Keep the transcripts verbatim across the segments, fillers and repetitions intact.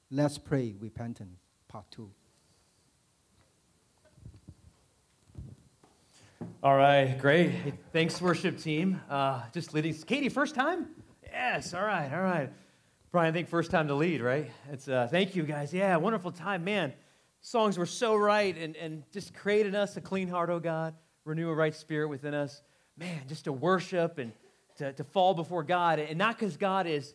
Let's pray repentance, part two. All right, great. Hey, thanks, worship team. Uh, just leading. Katie, first time? Yes, all right, all right. Brian, I think first time to lead, right? It's uh, thank you, guys. Yeah, wonderful time. Man, songs were so right and, and just created us a clean heart, oh God. Renew a right spirit within us. Man, just to worship and to, to fall before God. And not because God is,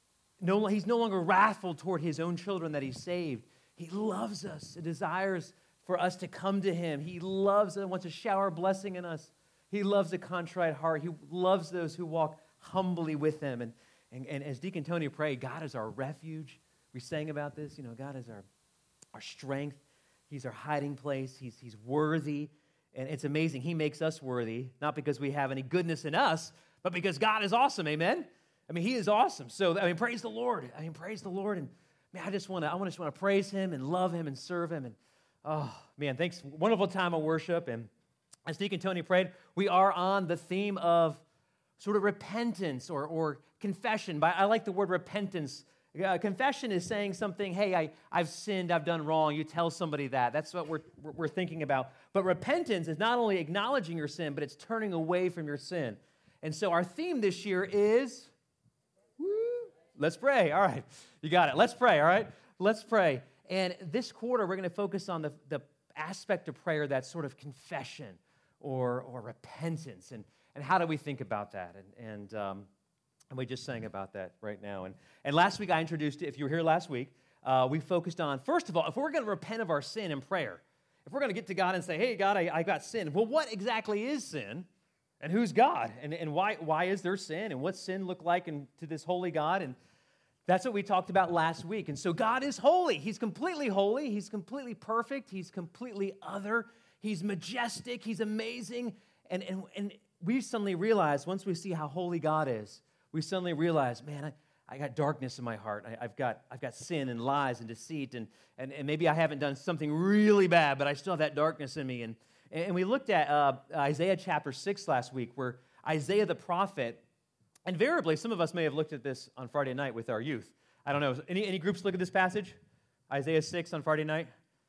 no, he's no longer wrathful toward his own children that he saved. He loves us. He desires for us to come to him. He loves and wants to shower blessing in us. He loves a contrite heart. He loves those who walk humbly with him. And, and, and as Deacon Tony prayed, God is our refuge. We sang about this. You know, God is our, our strength. He's our hiding place. He's, he's worthy. And it's amazing. He makes us worthy, not because we have any goodness in us, but because God is awesome. Amen? I mean, he is awesome. So, I mean, praise the Lord. I mean, praise the Lord. And, man, I just want to I want to just want to praise him and love him and serve him. And, oh, man, thanks. Wonderful time of worship. And as Deacon Tony prayed, we are on the theme of sort of repentance or, or confession. But I like the word repentance. Uh, confession is saying something, hey, I, I've sinned, I've done wrong. You tell somebody that. That's what we're, we're thinking about. But repentance is not only acknowledging your sin, but it's turning away from your sin. And so our theme this year is, woo, let's pray. All right, you got it. Let's pray, all right? Let's pray. And this quarter, we're going to focus on the, the aspect of prayer that's sort of confession or, or repentance. And, and how do we think about that? And, and um, And we just sang about that right now. And, and last week I introduced it. If you were here last week, uh, we focused on, first of all, if we're going to repent of our sin in prayer, if we're going to get to God and say, hey, God, I, I got sin. Well, what exactly is sin? And who's God? And, and why, why is there sin? And what's sin look like in, to this holy God? And that's what we talked about last week. And so God is holy. He's completely holy. He's completely perfect. He's completely other. He's majestic. He's amazing. And, and, and we suddenly realize, once we see how holy God is, we suddenly realize, man, I, I got darkness in my heart. I, I've got I've got sin and lies and deceit, and, and, and maybe I haven't done something really bad, but I still have that darkness in me. And, and we looked at uh, Isaiah chapter six last week, where Isaiah the prophet, invariably, some of us may have looked at this on Friday night with our youth. I don't know. Any, any groups look at this passage? Isaiah six on Friday night?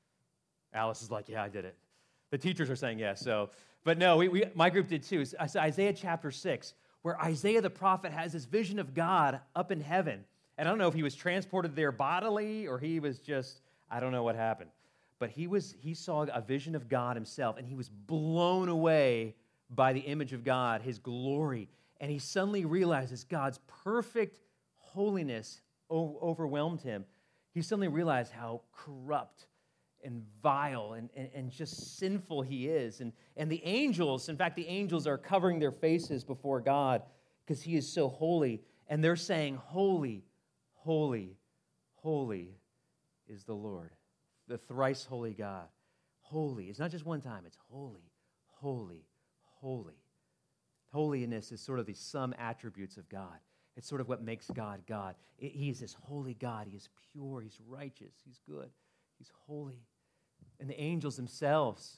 Alice is like, yeah, I did it. The teachers are saying yes. So, but no, we, we my group did too. So Isaiah chapter six, where Isaiah the prophet has this vision of God up in heaven. And I don't know if he was transported there bodily or he was just, I don't know what happened. But he was he saw a vision of God himself, and he was blown away by the image of God, his glory. And he suddenly realizes God's perfect holiness o- overwhelmed him. He suddenly realized how corrupt and vile and, and, and just sinful he is. And, and the angels, in fact, the angels are covering their faces before God because he is so holy. And they're saying, holy, holy, holy is the Lord, the thrice holy God. Holy. It's not just one time. It's holy, holy, holy. Holiness is sort of the sum attributes of God. It's sort of what makes God God. It, he is this holy God. He is pure. He's righteous. He's good. He's holy. And the angels themselves,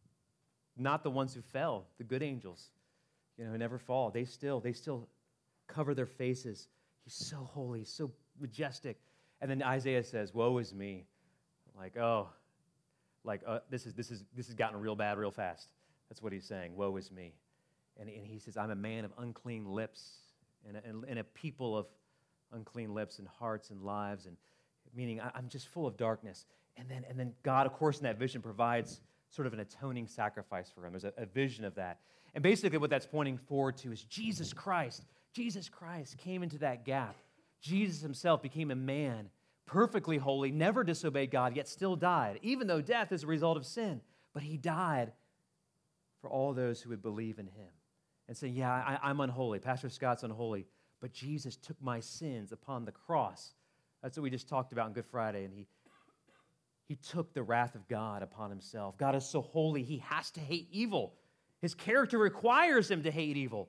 not the ones who fell, the good angels, you know, who never fall, they still, they still cover their faces. He's so holy, so majestic. And then Isaiah says, woe is me. Like, oh, like uh, this is this is this has gotten real bad real fast. That's what he's saying. Woe is me. And, and he says, I'm a man of unclean lips and a, and, and a people of unclean lips and hearts and lives, and meaning I, I'm just full of darkness. And then, and then God, of course, in that vision provides sort of an atoning sacrifice for him. There's a, a vision of that. And basically what that's pointing forward to is Jesus Christ. Jesus Christ came into that gap. Jesus himself became a man, perfectly holy, never disobeyed God, yet still died, even though death is a result of sin. But he died for all those who would believe in him and say, yeah, I, I'm unholy. Pastor Scott's unholy. But Jesus took my sins upon the cross. That's what we just talked about on Good Friday. And he He took the wrath of God upon himself. God is so holy, he has to hate evil. His character requires him to hate evil.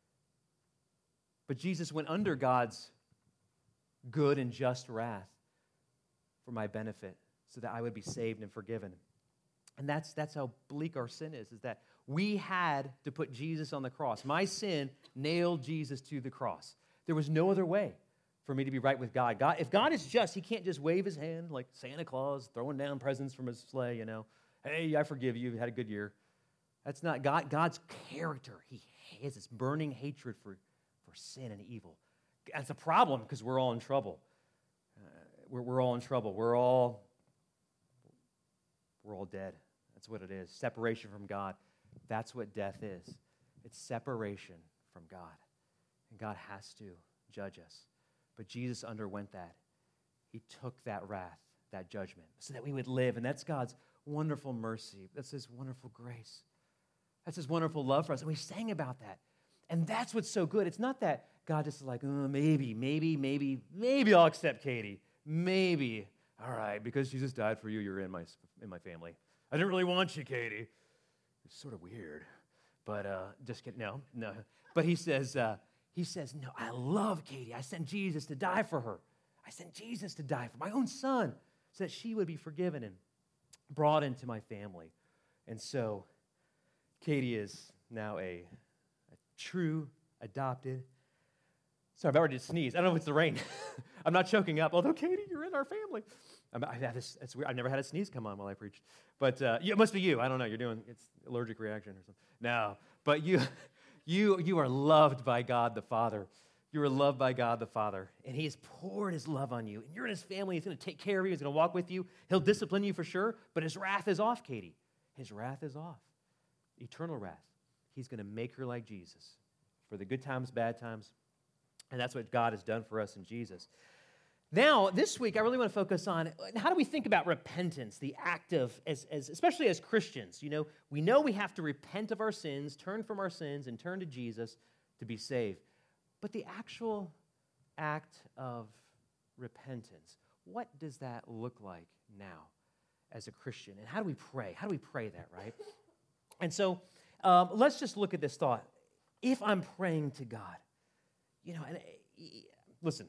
But Jesus went under God's good and just wrath for my benefit so that I would be saved and forgiven. And that's, that's how bleak our sin is, is that we had to put Jesus on the cross. My sin nailed Jesus to the cross. There was no other way for me to be right with God. God, if God is just, he can't just wave his hand like Santa Claus throwing down presents from his sleigh, you know. Hey, I forgive you. You had a good year. That's not God. God's character. He has this burning hatred for, for sin and evil. That's a problem because we're all in trouble. Uh, we're, we're all in trouble. We're all, we're all dead. That's what it is. Separation from God. That's what death is. It's separation from God. And God has to judge us. But Jesus underwent that. He took that wrath, that judgment, so that we would live. And that's God's wonderful mercy. That's his wonderful grace. That's his wonderful love for us. And we sang about that. And that's what's so good. It's not that God just is like, oh, maybe, maybe, maybe, maybe I'll accept Katie. Maybe. All right, because Jesus died for you, you're in my, in my family. I didn't really want you, Katie. It's sort of weird. But uh, just kidding. No, no. But he says, uh, he says, no, I love Katie. I sent Jesus to die for her. I sent Jesus to die for my own son so that she would be forgiven and brought into my family. And so Katie is now a, a true adopted. Sorry, I've already sneezed. I don't know if it's the rain. I'm not choking up, although, Katie, you're in our family. I'm, I had this, it's weird. I've never had a sneeze come on while I preached. But uh, yeah, it must be you. I don't know. You're doing, it's allergic reaction or something. No, but you, you, you are loved by God the Father. You are loved by God the Father. And he has poured his love on you. And you're in his family. He's going to take care of you. He's going to walk with you. He'll discipline you for sure. But his wrath is off, Katie. His wrath is off. Eternal wrath. He's going to make her like Jesus for the good times, bad times. And that's what God has done for us in Jesus. Now, this week, I really want to focus on how do we think about repentance, the act of, as, as, especially as Christians. You know, we know we have to repent of our sins, turn from our sins, and turn to Jesus to be saved. But the actual act of repentance, what does that look like now as a Christian? And how do we pray? How do we pray that, right? And so um, let's just look at this thought. If I'm praying to God, you know, and uh, listen,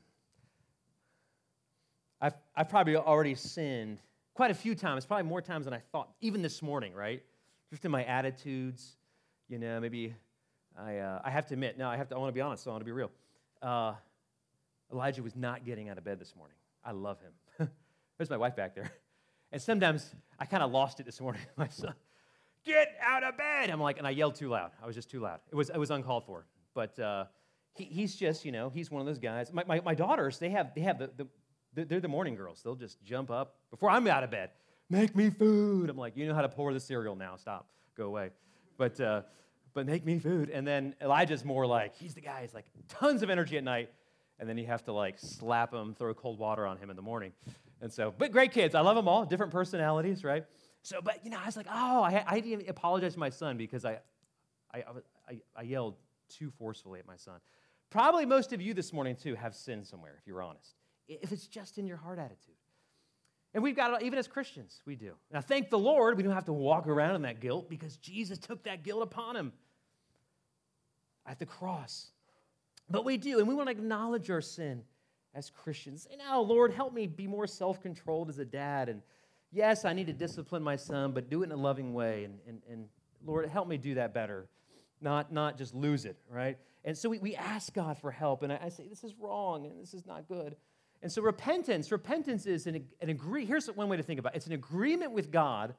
I've, I've probably already sinned quite a few times, probably more times than I thought, even this morning, right? Just in my attitudes, you know, maybe I uh, I have to admit, no, I have to, I want to be honest, so I want to be real. Uh, Elijah was not getting out of bed this morning. I love him. There's my wife back there. And sometimes I kind of lost it this morning. My son, get out of bed. I'm like, and I yelled too loud. I was just too loud. It was it was uncalled for. But uh, he, he's just, you know, he's one of those guys. My my, my daughters, they have they have the, the they're the morning girls. They'll just jump up before I'm out of bed. Make me food. I'm like, you know how to pour the cereal now. Stop. Go away. But uh, but make me food. And then Elijah's more like, he's the guy. He's like tons of energy at night. And then you have to like slap him, throw cold water on him in the morning. And so, but great kids. I love them all. Different personalities, right? So, but you know, I was like, oh, I, I didn't apologize to my son because I, I, I, I yelled too forcefully at my son. Probably most of you this morning too have sinned somewhere, if you're honest. If it's just in your heart attitude. And we've got, even as Christians, we do. Now, thank the Lord, we don't have to walk around in that guilt because Jesus took that guilt upon him at the cross. But we do, and we want to acknowledge our sin as Christians. Say, now, Lord, help me be more self-controlled as a dad. And yes, I need to discipline my son, but do it in a loving way. And, and, and Lord, help me do that better, not, not just lose it, right? And so we, we ask God for help, and I, I say, this is wrong, and this is not good. And so repentance, repentance is an, an agree. Here's one way to think about it. It's an agreement with God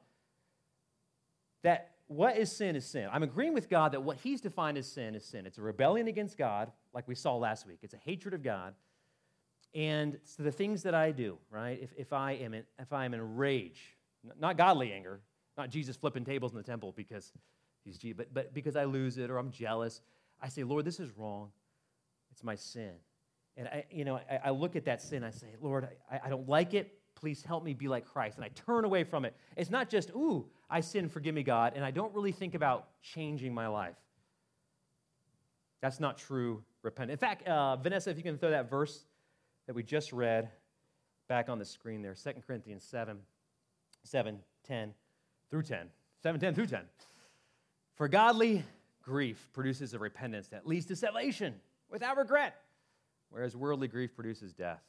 that what is sin is sin. I'm agreeing with God that what he's defined as sin is sin. It's a rebellion against God, like we saw last week. It's a hatred of God. And so the things that I do, right, if, if I am in, if I am in rage, not godly anger, not Jesus flipping tables in the temple because he's Jesus, but, but because I lose it or I'm jealous, I say, Lord, this is wrong. It's my sin. And I, you know, I, I look at that sin, I say, Lord, I, I don't like it. Please help me be like Christ. And I turn away from it. It's not just, ooh, I sin, forgive me, God, and I don't really think about changing my life. That's not true repentance. In fact, uh, Vanessa, if you can throw that verse that we just read back on the screen there, Second Corinthians seven, seven, ten through ten. seven, ten through ten. For godly grief produces a repentance that leads to salvation without regret, whereas worldly grief produces death.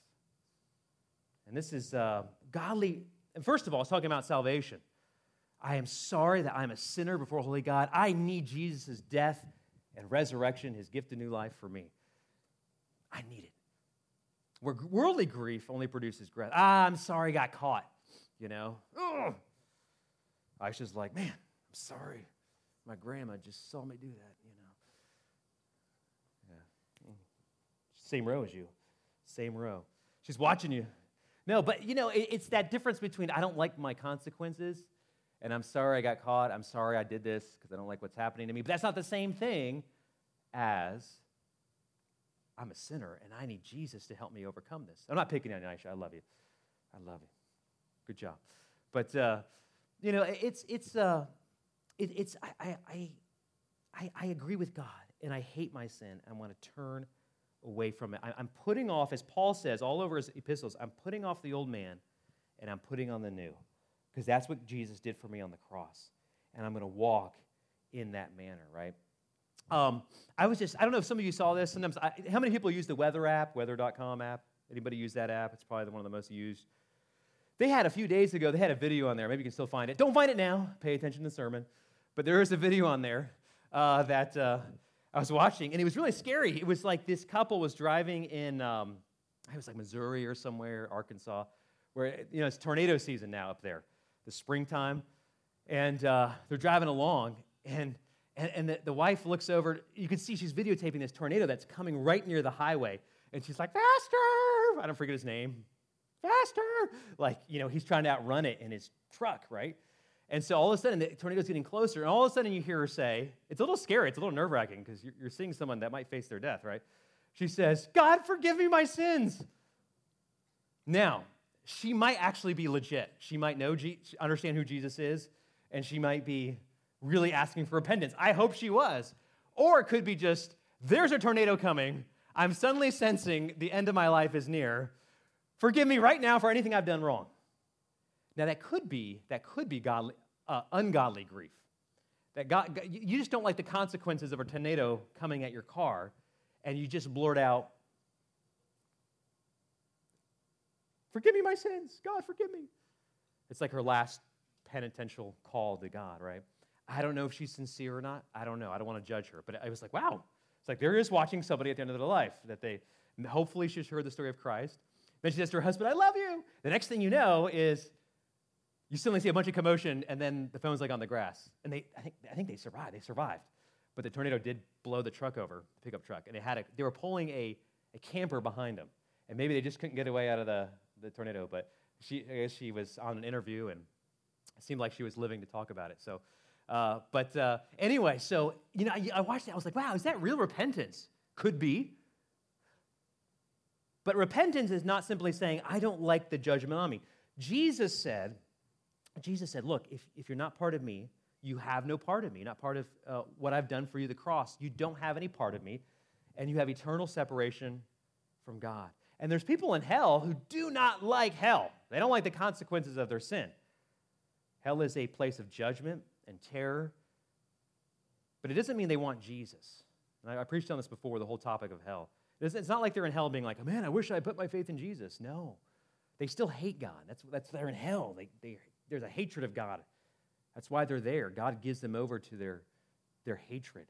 And this is uh, godly, and first of all, it's talking about salvation. I am sorry that I'm a sinner before holy God. I need Jesus' death and resurrection, his gift of new life for me. I need it. Where worldly grief only produces regret. Ah, I'm sorry I got caught, you know. Ugh. Aisha's like, man, I'm sorry. My grandma just saw me do that, you know. Yeah. Same row as you. Same row. She's watching you. No, but, you know, it, it's that difference between I don't like my consequences and I'm sorry I got caught. I'm sorry I did this because I don't like what's happening to me. But that's not the same thing as I'm a sinner and I need Jesus to help me overcome this. I'm not picking on you, Aisha. I love you. I love you. Good job. But, uh, you know, it's, it's, uh, it, it's, I, I, I, I agree with God and I hate my sin. I want to turn away from it. I, I'm putting off, as Paul says all over his epistles, I'm putting off the old man and I'm putting on the new because that's what Jesus did for me on the cross. And I'm going to walk in that manner, right? Um, I was just, I don't know if some of you saw this. Sometimes, I, how many people use the weather app, weather dot com app? Anybody use that app? It's probably one of the most used. They had a few days ago, they had a video on there. Maybe you can still find it. Don't find it now. Pay attention to the sermon. But there is a video on there uh, that uh, I was watching, and it was really scary. It was like this couple was driving in, um, it was like Missouri or somewhere, Arkansas, where, you know, it's tornado season now up there, the springtime. And uh, they're driving along, and And, and the, the wife looks over. You can see she's videotaping this tornado that's coming right near the highway. And she's like, faster! I don't forget his name. Faster! Like, you know, he's trying to outrun it in his truck, right? And so all of a sudden, the tornado's getting closer. And all of a sudden, you hear her say, it's a little scary. It's a little nerve-wracking because you're, you're seeing someone that might face their death, right? She says, God, forgive me my sins. Now, she might actually be legit. She might know, G- understand who Jesus is, and she might be really asking for repentance. I hope she was. Or it could be just, there's a tornado coming. I'm suddenly sensing the end of my life is near. Forgive me right now for anything I've done wrong. Now that could be, that could be godly, uh, ungodly grief. That God, you just don't like the consequences of a tornado coming at your car, and you just blurt out, forgive me my sins. God, forgive me. It's like her last penitential call to God, right? I don't know if she's sincere or not. I don't know. I don't want to judge her. But I was like, wow. It's like there is watching somebody at the end of their life that they, hopefully she's heard the story of Christ. Then she says to her husband, I love you. The next thing you know is you suddenly see a bunch of commotion, and then the phone's like on the grass. And they, I think, I think they survived. They survived. But the tornado did blow the truck over, the pickup truck. And they had a, they were pulling a, a camper behind them. And maybe they just couldn't get away out of the, the tornado. But she, I guess she was on an interview, and it seemed like she was living to talk about it. So, Uh, but uh, anyway, so, you know, I, I watched that. I was like, wow, is that real repentance? Could be. But repentance is not simply saying, I don't like the judgment on me. Jesus said, Jesus said, look, if, if you're not part of me, you have no part of me. You're not part of uh, what I've done for you, the cross. You don't have any part of me, and you have eternal separation from God. And there's people in hell who do not like hell. They don't like the consequences of their sin. Hell is a place of judgment and terror, but it doesn't mean they want Jesus. And I, I preached on this before, the whole topic of hell. It's, it's not like they're in hell being like, oh, man, I wish I put my faith in Jesus. No, they still hate God. That's that's they're in hell. They, they, there's a hatred of God. That's why they're there. God gives them over to their, their hatred.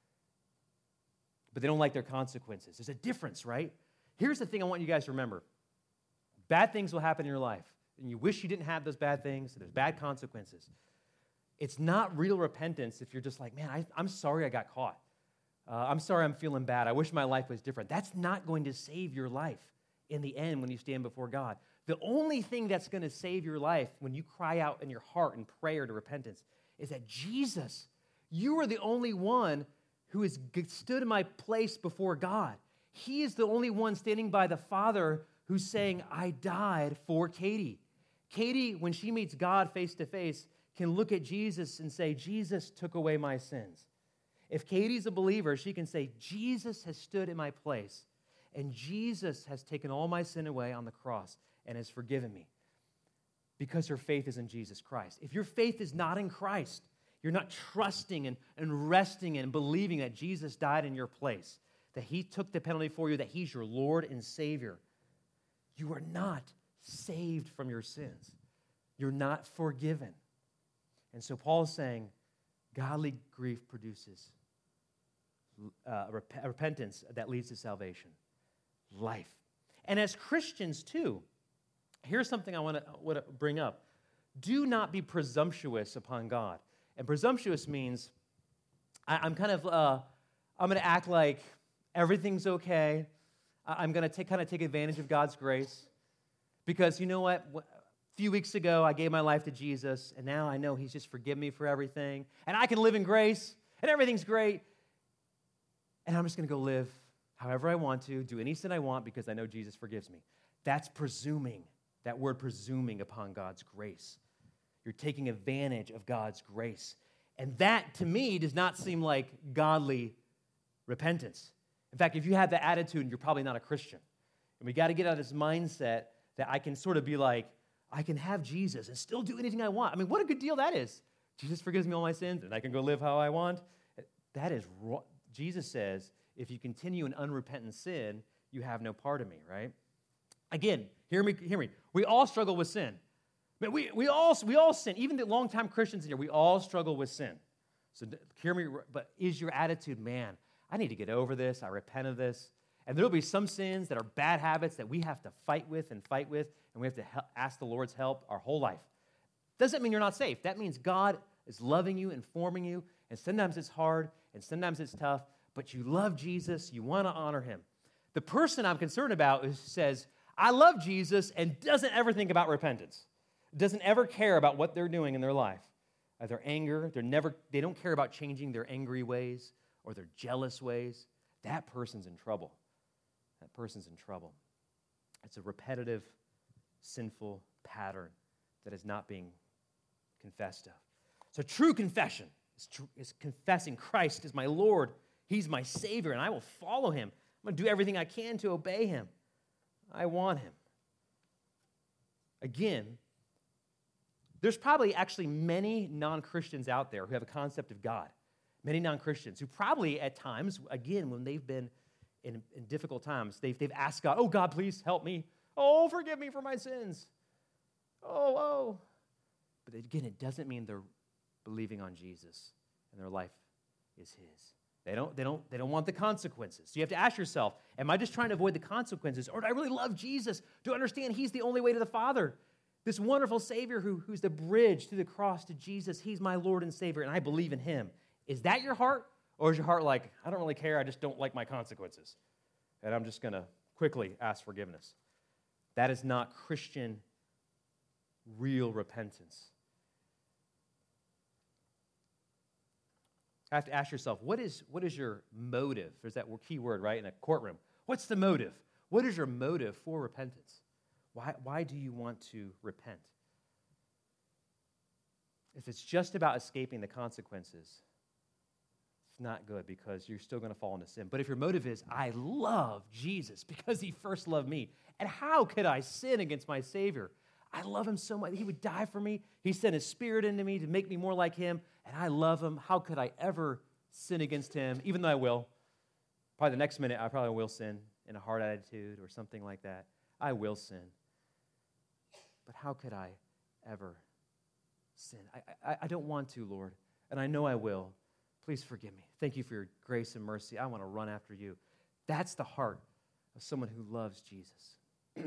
But they don't like their consequences. There's a difference, right? Here's the thing I want you guys to remember. Bad things will happen in your life, and you wish you didn't have those bad things, and there's bad consequences. It's not real repentance if you're just like, man, I, I'm sorry I got caught. Uh, I'm sorry I'm feeling bad. I wish my life was different. That's not going to save your life in the end when you stand before God. The only thing that's going to save your life when you cry out in your heart in prayer to repentance is that Jesus, you are the only one who has stood in my place before God. He is the only one standing by the Father who's saying, I died for Katie. Katie, when she meets God face to face, can look at Jesus and say, Jesus took away my sins. If Katie's a believer, she can say, Jesus has stood in my place, and Jesus has taken all my sin away on the cross and has forgiven me because her faith is in Jesus Christ. If your faith is not in Christ, you're not trusting and, and resting and believing that Jesus died in your place, that he took the penalty for you, that he's your Lord and Savior, you are not saved from your sins. You're not forgiven. And so Paul is saying, godly grief produces uh, rep- repentance that leads to salvation, life. And as Christians, too, here's something I want to, want to bring up. Do not be presumptuous upon God. And presumptuous means I, I'm kind of, uh, I'm going to act like everything's okay. I, I'm going to kind of take advantage of God's grace. Because you know what? A few weeks ago, I gave my life to Jesus, and now I know he's just forgiven me for everything. And I can live in grace, and everything's great. And I'm just going to go live however I want to, do any sin I want because I know Jesus forgives me. That's presuming, that word presuming upon God's grace. You're taking advantage of God's grace. And that, to me, does not seem like godly repentance. In fact, if you have that attitude, you're probably not a Christian. And we got to get out of this mindset that I can sort of be like, I can have Jesus and still do anything I want. I mean, what a good deal that is. Jesus forgives me all my sins, and I can go live how I want. That is wrong. Jesus says, if you continue in unrepentant sin, you have no part of me, right? Again, hear me, hear me. We all struggle with sin. But we, we, all, we all sin. Even the longtime Christians in here, we all struggle with sin. So hear me, but is your attitude, man, I need to get over this. I repent of this. And there'll be some sins that are bad habits that we have to fight with and fight with, and we have to help, ask the Lord's help our whole life. Doesn't mean you're not safe. That means God is loving you and forming you, and sometimes it's hard, and sometimes it's tough, but you love Jesus, you want to honor him. The person I'm concerned about is, says, I love Jesus, and doesn't ever think about repentance, doesn't ever care about what they're doing in their life. Uh, their anger, they're never, they don't care about changing their angry ways or their jealous ways. That person's in trouble. That person's in trouble. It's a repetitive, sinful pattern that is not being confessed of. So true confession is, tr- is confessing Christ is my Lord. He's my Savior, and I will follow him. I'm going to do everything I can to obey him. I want him. Again, there's probably actually many non-Christians out there who have a concept of God. Many non-Christians who probably at times, again, when they've been in, in difficult times, they've, they've asked God, oh, God, please help me. Oh, forgive me for my sins. Oh, oh. But again, it doesn't mean they're believing on Jesus and their life is his. They don't, they don't, they don't want the consequences. So you have to ask yourself, am I just trying to avoid the consequences, or do I really love Jesus? Do I understand he's the only way to the Father? This wonderful Savior who, who's the bridge through the cross to Jesus, he's my Lord and Savior, and I believe in him. Is that your heart? Or is your heart like, I don't really care, I just don't like my consequences, and I'm just going to quickly ask forgiveness? That is not Christian, real repentance. I have to ask yourself, what is, what is your motive? There's that key word, right, in a courtroom. What's the motive? What is your motive for repentance? Why, why do you want to repent? If it's just about escaping the consequences, it's not good because you're still going to fall into sin. But if your motive is, I love Jesus because he first loved me, and how could I sin against my Savior? I love him so much. He would die for me. He sent his Spirit into me to make me more like him, and I love him. How could I ever sin against him, even though I will? Probably the next minute, I probably will sin in a hard attitude or something like that. I will sin. But how could I ever sin? I, I, I don't want to, Lord, and I know I will. Please forgive me. Thank you for your grace and mercy. I want to run after you. That's the heart of someone who loves Jesus.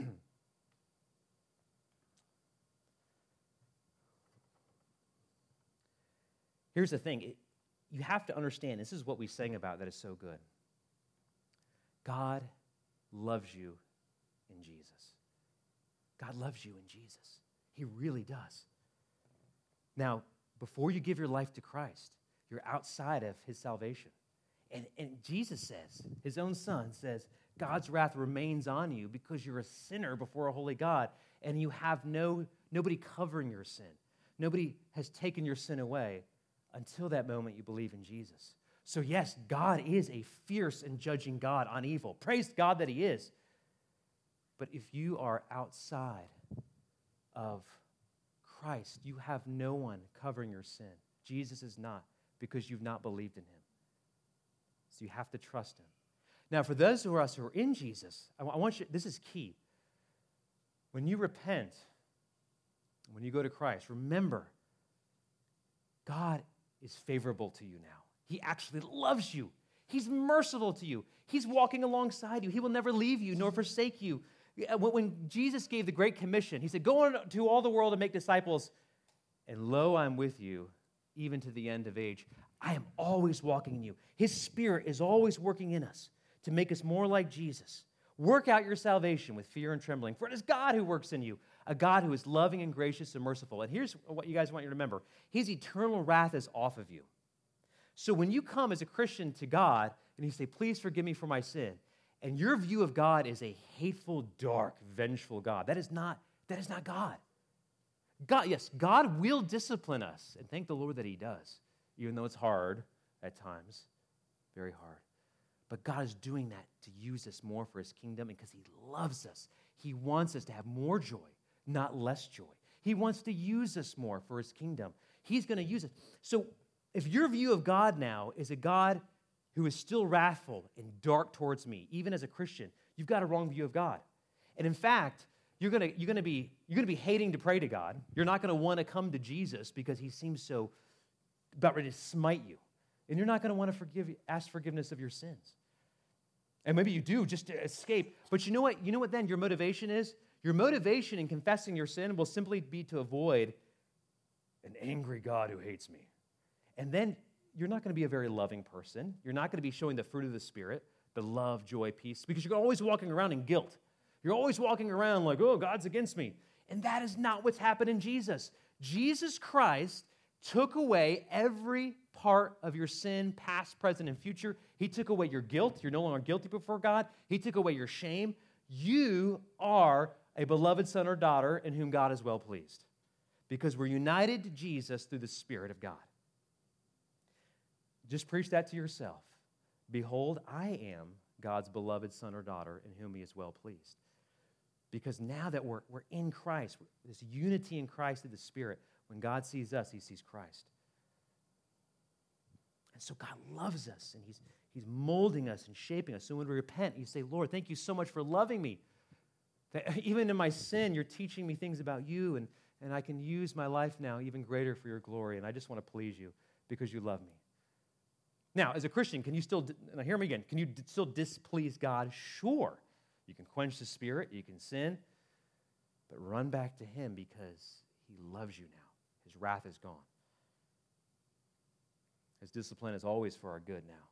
Here's the thing. It, you have to understand, this is what we sang about that is so good. God loves you in Jesus. God loves you in Jesus. He really does. Now, before you give your life to Christ, you're outside of his salvation. And, and Jesus says, his own son says, God's wrath remains on you because you're a sinner before a holy God, and you have no nobody covering your sin. Nobody has taken your sin away until that moment you believe in Jesus. So yes, God is a fierce and judging God on evil. Praise God that he is. But if you are outside of Christ, you have no one covering your sin. Jesus is not, because you've not believed in him. So you have to trust him. Now, for those of us who are in Jesus, I want you, this is key. When you repent, when you go to Christ, remember, God is favorable to you now. He actually loves you. He's merciful to you. He's walking alongside you. He will never leave you nor forsake you. Uh, When when Jesus gave the Great Commission, he said, go into all the world and make disciples, and lo, I'm with you even to the end of age. I am always walking in you. His Spirit is always working in us to make us more like Jesus. Work out your salvation with fear and trembling, for it is God who works in you, a God who is loving and gracious and merciful. And here's what you guys want you to remember. His eternal wrath is off of you. So when you come as a Christian to God and you say, please forgive me for my sin, and your view of God is a hateful, dark, vengeful God, that is not, that is not God. God, yes, God will discipline us, and thank the Lord that he does, even though it's hard at times, very hard. But God is doing that to use us more for his kingdom because he loves us. He wants us to have more joy, not less joy. He wants to use us more for his kingdom. He's going to use us. So if your view of God now is a God who is still wrathful and dark towards me, even as a Christian, you've got a wrong view of God. And in fact, you're going to, you're going to be, you're going to be hating to pray to God. You're not going to want to come to Jesus because he seems so about ready to smite you. And you're not going to want to forgive, ask forgiveness of your sins. And maybe you do just to escape. But you know what? You know what then your motivation is? Your motivation in confessing your sin will simply be to avoid an angry God who hates me. And then you're not going to be a very loving person. You're not going to be showing the fruit of the Spirit, the love, joy, peace, because you're always walking around in guilt. You're always walking around like, oh, God's against me. And that is not what's happened in Jesus. Jesus Christ took away every part of your sin, past, present, and future. He took away your guilt. You're no longer guilty before God. He took away your shame. You are a beloved son or daughter in whom God is well pleased because we're united to Jesus through the Spirit of God. Just preach that to yourself. Behold, I am God's beloved son or daughter in whom he is well pleased. Because now that we're, we're in Christ, this unity in Christ through the Spirit, when God sees us, he sees Christ. And so God loves us, and he's, he's molding us and shaping us. So when we repent, you say, Lord, thank you so much for loving me. That even in my sin, you're teaching me things about you, and, and I can use my life now even greater for your glory, and I just want to please you because you love me. Now, as a Christian, can you still, now hear me again, can you still displease God? Sure. You can quench the Spirit, you can sin, but run back to him because he loves you now. His wrath is gone. His discipline is always for our good now.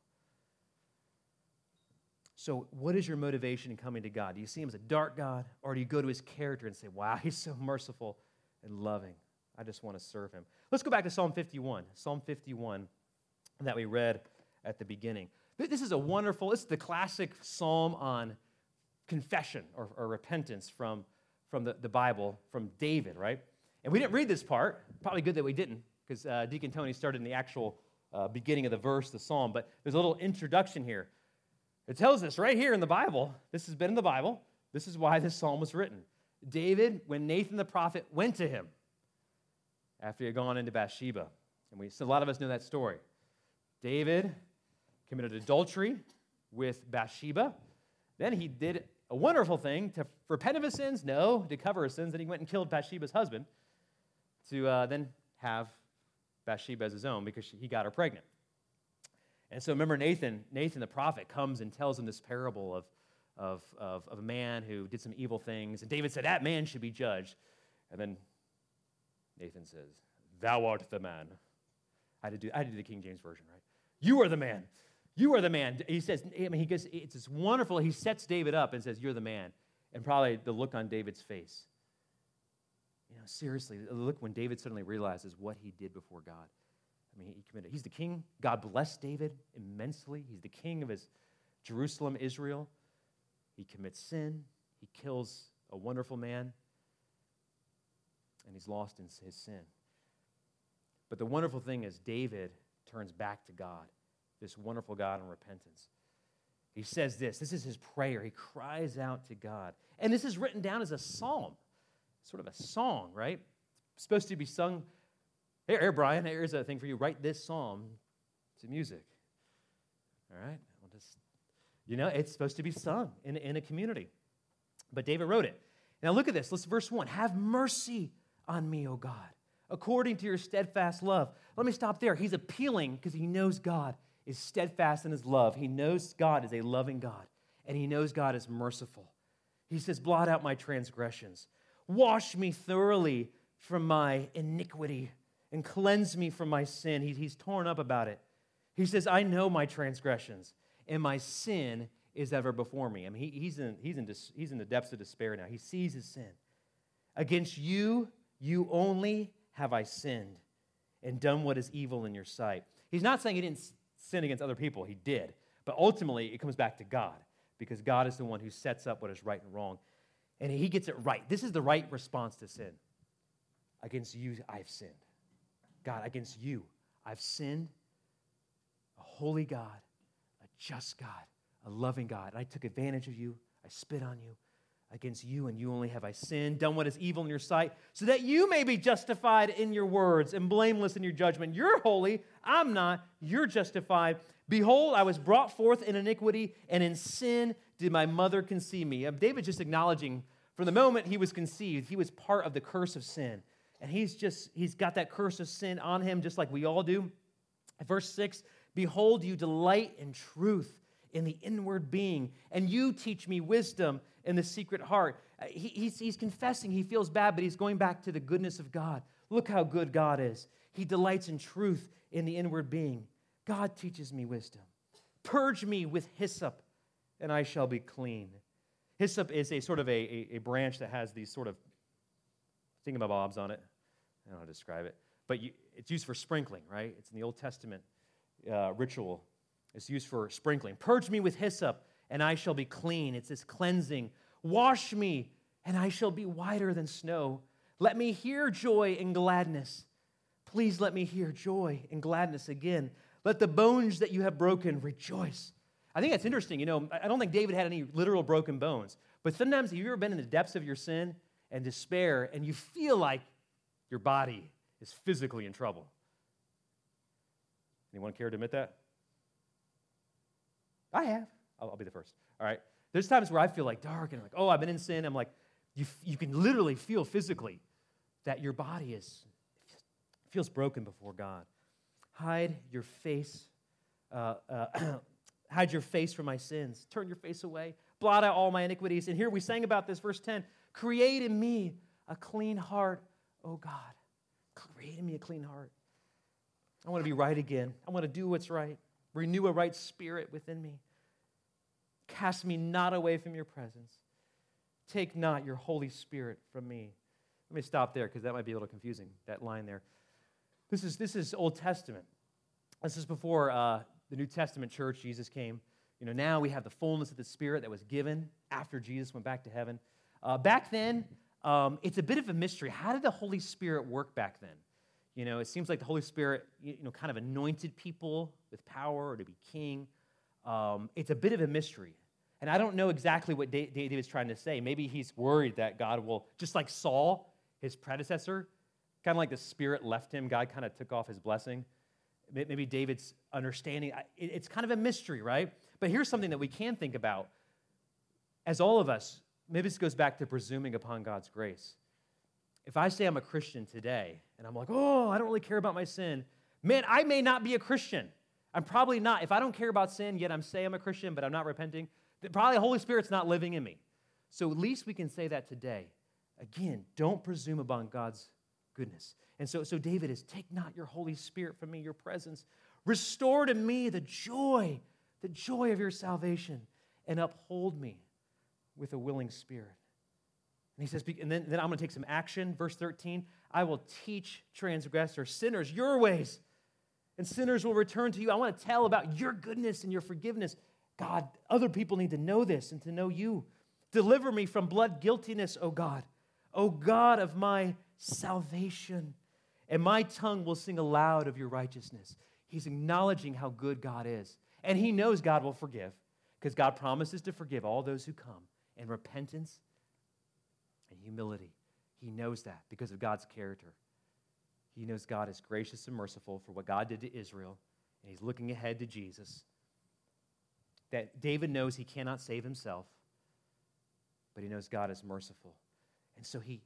So what is your motivation in coming to God? Do you see him as a dark God, or do you go to his character and say, wow, he's so merciful and loving. I just want to serve him. Let's go back to Psalm fifty-one. Psalm fifty-one that we read at the beginning. This is a wonderful, this is the classic psalm on confession or, or repentance from, from the, the Bible, from David, right? And we didn't read this part. Probably good that we didn't, because uh, Deacon Tony started in the actual uh, beginning of the verse, the psalm. But there's a little introduction here. It tells us right here in the Bible, this has been in the Bible, this is why this psalm was written. David, when Nathan the prophet went to him after he had gone into Bathsheba, and we, so a lot of us know that story. David committed adultery with Bathsheba. Then he did a wonderful thing to repent of his sins, no, to cover his sins, and he went and killed Bathsheba's husband to uh, then have Bathsheba as his own because she, he got her pregnant. And so remember Nathan, Nathan the prophet comes and tells him this parable of, of, of, of a man who did some evil things, and David said, that man should be judged. And then Nathan says, thou art the man. I had to do, I had to do the King James Version, right? You are the man. You are the man. He says, I mean, he gets, it's this wonderful, he sets David up and says, you're the man. And probably the look on David's face. You know, seriously, the look when David suddenly realizes what he did before God. I mean, he committed, he's the king. God blessed David immensely. He's the king of his Jerusalem, Israel. He commits sin. He kills a wonderful man. And he's lost in his sin. But the wonderful thing is David turns back to God, this wonderful God in repentance. He says this. This is his prayer. He cries out to God. And this is written down as a psalm, sort of a song, right? It's supposed to be sung. Here, here, Brian, here's a thing for you. Write this psalm to music. All right? We'll just, you know, it's supposed to be sung in, in a community. But David wrote it. Now look at this. Let's verse one. Have mercy on me, O God, according to your steadfast love. Let me stop there. He's appealing because he knows God is steadfast in his love. He knows God is a loving God, and he knows God is merciful. He says, blot out my transgressions. Wash me thoroughly from my iniquity and cleanse me from my sin. He, he's torn up about it. He says, I know my transgressions, and my sin is ever before me. I mean, he, he's, in, he's, in dis, he's in the depths of despair now. He sees his sin. Against you, you only have I sinned and done what is evil in your sight. He's not saying he didn't sin against other people. He did. But ultimately, it comes back to God, because God is the one who sets up what is right and wrong. And he gets it right. This is the right response to sin. Against you, I've sinned. God, against you, I've sinned. A holy God, a just God, a loving God. And I took advantage of you. I spit on you. Against you and you only have I sinned, done what is evil in your sight, so that you may be justified in your words and blameless in your judgment. You're holy, I'm not, you're justified. Behold, I was brought forth in iniquity, and in sin did my mother conceive me. David's just acknowledging from the moment he was conceived, he was part of the curse of sin. And he's just, he's got that curse of sin on him, just like we all do. Verse six, behold, you delight in truth in the inward being, and you teach me wisdom in the secret heart. He, he's, he's confessing he feels bad, but he's going back to the goodness of God. Look how good God is. He delights in truth in the inward being. God teaches me wisdom. Purge me with hyssop, and I shall be clean. Hyssop is a sort of a, a, a branch that has these sort of thingamabobs on it. I don't know how to describe it. But you, it's used for sprinkling, right? It's in the Old Testament uh, ritual. It's used for sprinkling. Purge me with hyssop, and I shall be clean. It's this cleansing. Wash me, and I shall be whiter than snow. Let me hear joy and gladness. Please let me hear joy and gladness again. Let the bones that you have broken rejoice. I think that's interesting. You know, I don't think David had any literal broken bones. But sometimes, have you ever been in the depths of your sin and despair, and you feel like your body is physically in trouble? Anyone care to admit that? I have. I'll, I'll be the first. All right. There's times where I feel like dark and like, oh, I've been in sin. I'm like, you, you can literally feel physically that your body is feels broken before God. Hide your face, uh, uh, hide your face from my sins. Turn your face away. Blot out all my iniquities. And here we sang about this, verse ten. Create in me a clean heart, O God. Create in me a clean heart. I want to be right again. I want to do what's right. Renew a right spirit within me. Cast me not away from your presence. Take not your Holy Spirit from me. Let me stop there because that might be a little confusing, that line there. This is, this is Old Testament. This is before uh, the New Testament church, Jesus came. You know, now we have the fullness of the Spirit that was given after Jesus went back to heaven. Uh, back then, um, it's a bit of a mystery. How did the Holy Spirit work back then? You know, it seems like the Holy Spirit, you know, kind of anointed people with power or to be king. Um, it's a bit of a mystery. And I don't know exactly what David is trying to say. Maybe he's worried that God will, just like Saul, his predecessor, kind of like the Spirit left him, God kind of took off his blessing. Maybe David's understanding, it's kind of a mystery, right? But here's something that we can think about. As all of us, maybe this goes back to presuming upon God's grace. If I say I'm a Christian today, and I'm like, oh, I don't really care about my sin, man, I may not be a Christian. I'm probably not. If I don't care about sin, yet I'm saying I'm a Christian, but I'm not repenting, then probably the Holy Spirit's not living in me. So at least we can say that today. Again, don't presume upon God's goodness. And so, so David is, take not your Holy Spirit from me, your presence. Restore to me the joy, the joy of your salvation, and uphold me with a willing spirit. And he says, and then, then I'm going to take some action. Verse thirteen, I will teach transgressors, sinners, your ways, and sinners will return to you. I want to tell about your goodness and your forgiveness. God, other people need to know this and to know you. Deliver me from blood guiltiness, O God, O God of my salvation. And my tongue will sing aloud of your righteousness. He's acknowledging how good God is. And he knows God will forgive because God promises to forgive all those who come in repentance and humility. He knows that because of God's character. He knows God is gracious and merciful for what God did to Israel, and he's looking ahead to Jesus. That David knows he cannot save himself, but he knows God is merciful. And so he,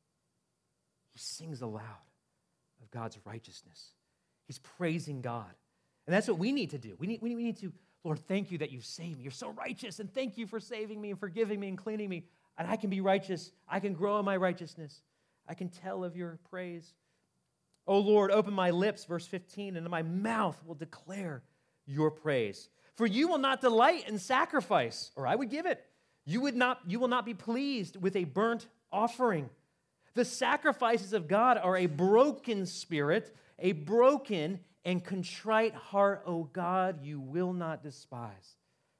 he sings aloud of God's righteousness. He's praising God. And that's what we need to do. We need, we need to, Lord, thank you that you saved me. You're so righteous, and thank you for saving me and forgiving me and cleaning me. and I can be righteous. I can grow in my righteousness. I can tell of your praise. O Lord, open my lips, verse fifteen, and my mouth will declare your praise. For you will not delight in sacrifice, or I would give it. You would not, you will not be pleased with a burnt offering. The sacrifices of God are a broken spirit, a broken and contrite heart, O God, you will not despise.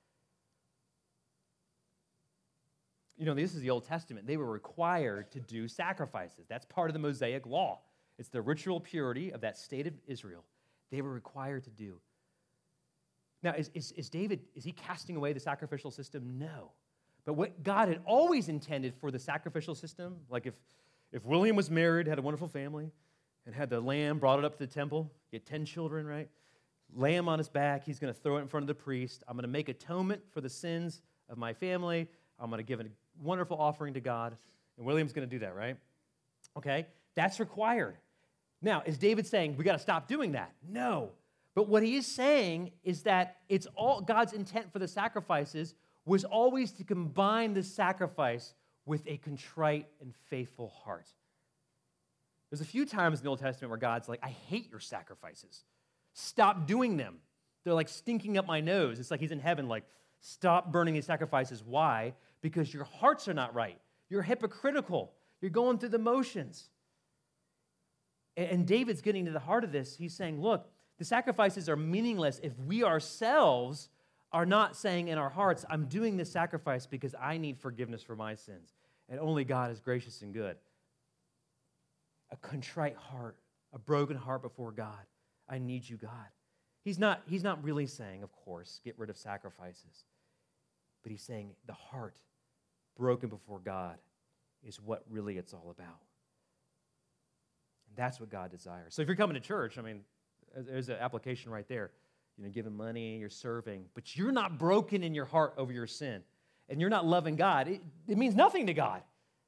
You know, this is the Old Testament. They were required to do sacrifices. That's part of the Mosaic law. It's the ritual purity of that state of Israel. They were required to do. Now, is, is, is David, is he casting away the sacrificial system? No. But what God had always intended for the sacrificial system, like if, if William was married, had a wonderful family, and had the lamb, brought it up to the temple, he had ten children, right? Lamb on his back, he's going to throw it in front of the priest. I'm going to make atonement for the sins of my family. I'm going to give a wonderful offering to God. And William's going to do that, right? Okay? That's required. Now, is David saying we got to stop doing that? No. But what he is saying is that it's all God's intent for the sacrifices was always to combine the sacrifice with a contrite and faithful heart. There's a few times in the Old Testament where God's like, I hate your sacrifices. Stop doing them. They're like stinking up my nose. It's like he's in heaven like, stop burning these sacrifices. Why? Because your hearts are not right. You're hypocritical. You're going through the motions. And David's getting to the heart of this. He's saying, look, the sacrifices are meaningless if we ourselves are not saying in our hearts, I'm doing this sacrifice because I need forgiveness for my sins. And only God is gracious and good. A contrite heart, a broken heart before God. I need you, God. He's not, he's not really saying, of course, get rid of sacrifices. But he's saying the heart broken before God is what really it's all about. And that's what God desires. So if you're coming to church, I mean, there's an application right there. You know, giving money, you're serving, but you're not broken in your heart over your sin, and you're not loving God. It, it means nothing to God.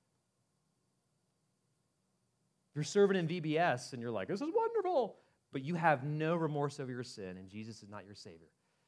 If you're serving in V B S and you're like, this is wonderful, but you have no remorse over your sin, and Jesus is not your Savior,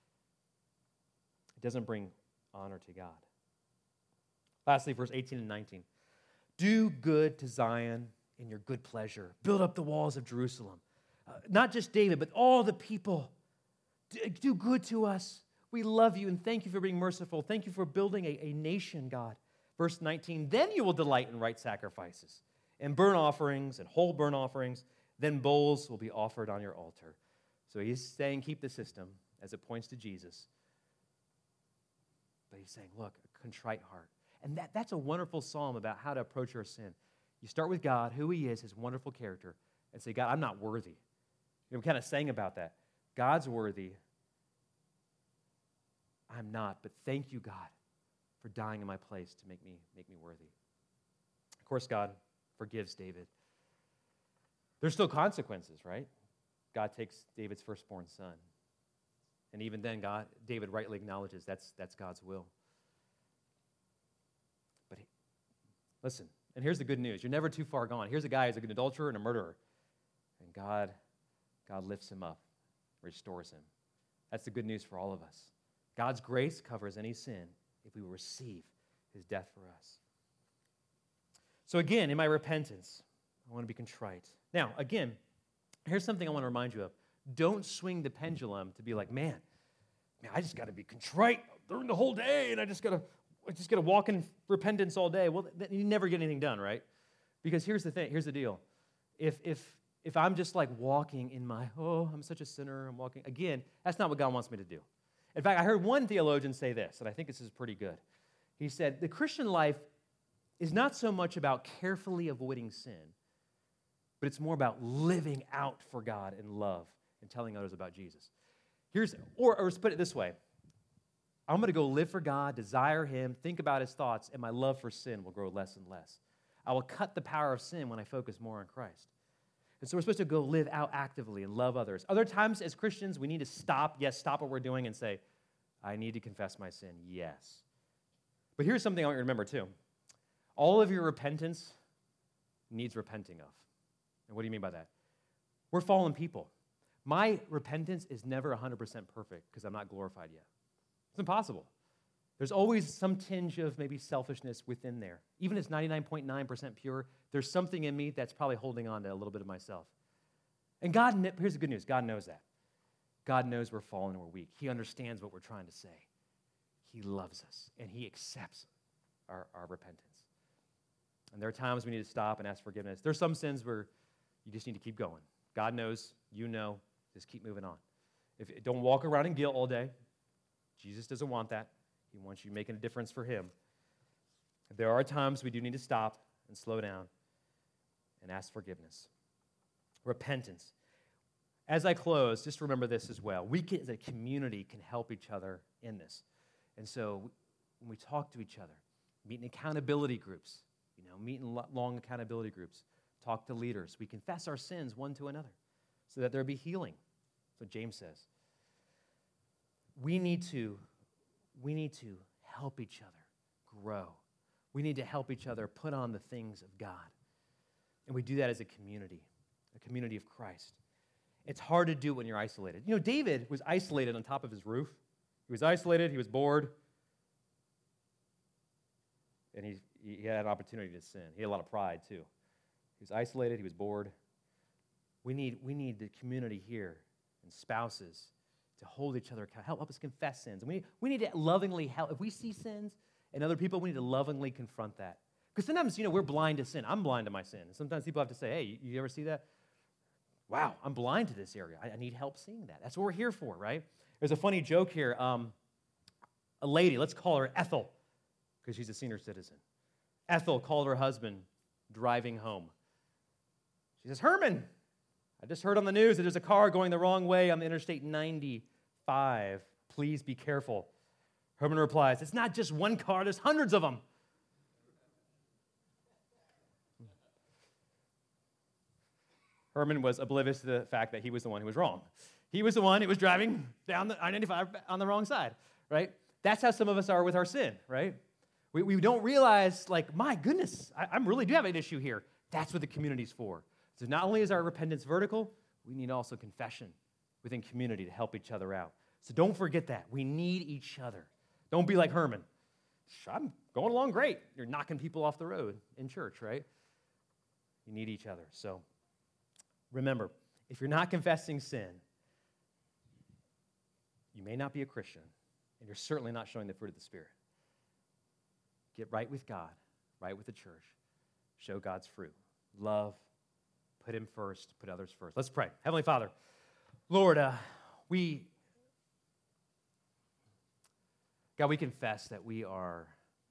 it doesn't bring honor to God. Lastly, verse eighteen and nineteen. Do good to Zion in your good pleasure. Build up the walls of Jerusalem. Uh, not just David, but all the people. Do, do good to us. We love you and thank you for being merciful. Thank you for building a, a nation, God. Verse nineteen, then you will delight in right sacrifices and burnt offerings and whole burnt offerings. Then bowls will be offered on your altar. So he's saying keep the system as it points to Jesus. But he's saying, look, a contrite heart. And that, that's a wonderful psalm about how to approach our sin. You start with God, who he is, his wonderful character, and say, God, I'm not worthy. You know, we kind of sang about that. God's worthy. I'm not, but thank you, God, for dying in my place to make me, make me worthy. Of course, God forgives David. There's still consequences, right? God takes David's firstborn son. And even then, God, David rightly acknowledges that's, that's God's will. But he, listen, and here's the good news. You're never too far gone. Here's a guy who's an adulterer and a murderer. And God, God lifts him up, restores him. That's the good news for all of us. God's grace covers any sin if we will receive his death for us. So again, in my repentance, I want to be contrite. Now, again, here's something I want to remind you of. Don't swing the pendulum to be like, man, man, I just got to be contrite during the whole day, and I just got to, I just got to walk in repentance all day. Well, then you never get anything done, right? Because here's the thing. Here's the deal. If if if I'm just like walking in my, oh, I'm such a sinner, I'm walking again, that's not what God wants me to do. In fact, I heard one theologian say this, and I think this is pretty good. He said, the Christian life is not so much about carefully avoiding sin, but it's more about living out for God in love and telling others about Jesus. Here's, or, or let's put it this way. I'm going to go live for God, desire him, think about his thoughts, and my love for sin will grow less and less. I will cut the power of sin when I focus more on Christ. And so we're supposed to go live out actively and love others. Other times as Christians, we need to stop, yes, stop what we're doing and say, I need to confess my sin, yes. But here's something I want you to remember too. All of your repentance needs repenting of. And what do you mean by that? We're fallen people. My repentance is never one hundred percent perfect because I'm not glorified yet. It's impossible. There's always some tinge of maybe selfishness within there. Even if it's ninety-nine point nine percent pure, there's something in me that's probably holding on to a little bit of myself. And God, here's the good news, God knows that. God knows we're fallen and we're weak. He understands what we're trying to say. He loves us, and he accepts our, our repentance. And there are times we need to stop and ask forgiveness. There's some sins where you just need to keep going. God knows, you know, just keep moving on. If Don't walk around in guilt all day. Jesus doesn't want that. He wants you making a difference for him. There are times we do need to stop and slow down and ask forgiveness. Repentance. As I close, just remember this as well. We can, as a community can help each other in this. And so when we talk to each other, meet in accountability groups, you know, meet in long accountability groups, talk to leaders. We confess our sins one to another so that there be healing. That's what James says. We need to, we need to help each other grow. We need to help each other put on the things of God. And we do that as a community, a community of Christ. It's hard to do when you're isolated. You know, David was isolated on top of his roof. He was isolated, he was bored, and he, he had an opportunity to sin. He had a lot of pride, too. He was isolated, he was bored. We need, we need the community here and spouses to hold each other accountable, help, help us confess sins. And we, we need to lovingly help. If we see sins in other people, we need to lovingly confront that. Because sometimes, you know, we're blind to sin. I'm blind to my sin. And sometimes people have to say, hey, you, you ever see that? Wow, I'm blind to this area. I, I need help seeing that. That's what we're here for, right? There's a funny joke here. Um, a lady, let's call her Ethel, because she's a senior citizen. Ethel called her husband driving home. She says, Herman, I just heard on the news that there's a car going the wrong way on the Interstate ninety-five. Please be careful. Herman replies, it's not just one car, there's hundreds of them. Herman was oblivious to the fact that he was the one who was wrong. He was the one who was driving down the I ninety-five on the wrong side, right? That's how some of us are with our sin, right? We, we don't realize, like, my goodness, I, I really do have an issue here. That's what the community's for. So not only is our repentance vertical, we need also confession within community to help each other out. So don't forget that. We need each other. Don't be like Herman. I'm going along great. You're knocking people off the road in church, right? You need each other. So remember, if you're not confessing sin, you may not be a Christian, and you're certainly not showing the fruit of the Spirit. Get right with God, right with the church. Show God's fruit. Love, put him first, put others first. Let's pray. Heavenly Father, Lord, uh, we, God, we confess that we are,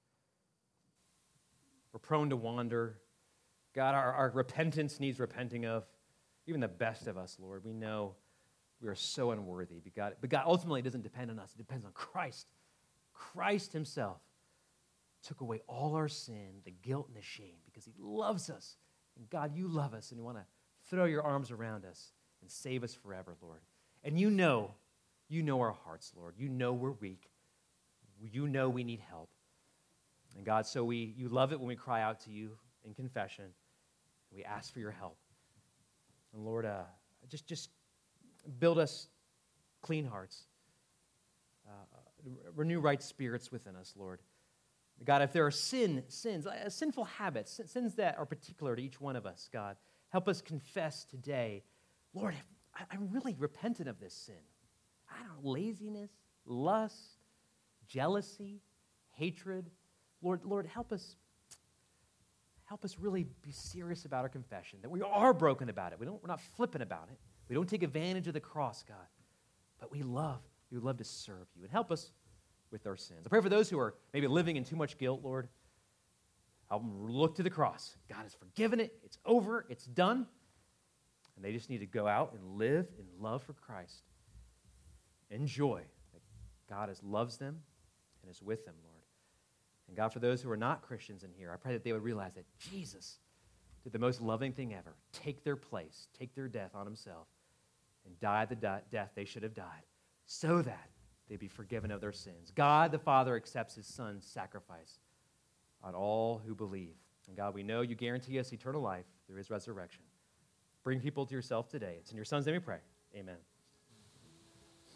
we're prone to wander. God, our, our repentance needs repenting of. Even the best of us, Lord, we know we are so unworthy. But God, but God ultimately doesn't depend on us. It depends on Christ. Christ himself took away all our sin, the guilt and the shame, because he loves us. And God, you love us, and you want to throw your arms around us and save us forever, Lord. And you know, you know our hearts, Lord. You know we're weak. You know we need help. And God, so we, you love it when we cry out to you in confession. We ask for your help. And Lord, uh, just, just build us clean hearts. Uh, renew right spirits within us, Lord. God, if there are sin, sins, uh, sinful habits, sins that are particular to each one of us, God, help us confess today, Lord, I, I'm really repentant of this sin. I don't know, laziness, lust, jealousy, hatred. Lord, Lord, help us, help us really be serious about our confession, that we are broken about it. We don't, we're not flippant about it. We don't take advantage of the cross, God, but we love, we would love to serve you. And help us with our sins. I pray for those who are maybe living in too much guilt, Lord. Help them look to the cross. God has forgiven it. It's over. It's done. And they just need to go out and live in love for Christ. Enjoy that God has, loves them and is with them, Lord. And God, for those who are not Christians in here, I pray that they would realize that Jesus did the most loving thing ever, take their place, take their death on himself, and die the di- death they should have died, so that they'd be forgiven of their sins. God the Father accepts his Son's sacrifice on all who believe. And God, we know you guarantee us eternal life through his resurrection. Bring people to yourself today. It's in your Son's name we pray. Amen.